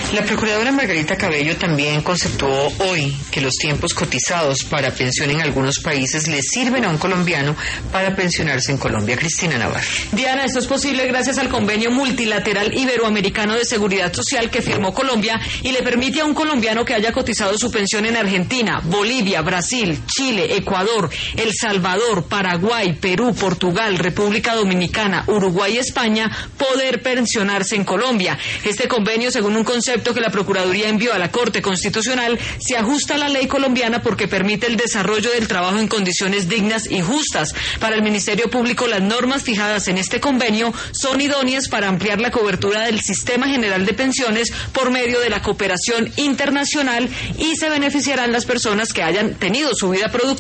La procuradora Margarita Cabello también conceptuó hoy que los tiempos cotizados para pensión en algunos países le sirven a un colombiano para pensionarse en Colombia. Cristina Navarro. Diana, esto es posible gracias al convenio multilateral iberoamericano de seguridad social que firmó Colombia y le permite a un colombiano que haya cotizado su pensión en Argentina, Bolivia, Brasil, Chile, Ecuador, El Salvador, Paraguay, Perú, Portugal, República Dominicana, Uruguay y España poder pensionarse en Colombia. Este convenio, según un concepto que la Procuraduría envió a la Corte Constitucional, se ajusta a la ley colombiana porque permite el desarrollo del trabajo en condiciones dignas y justas. Para el Ministerio Público, las normas fijadas en este convenio son idóneas para ampliar la cobertura del Sistema General de Pensiones por medio de la cooperación internacional y se beneficiarán las personas que hayan tenido su vida productiva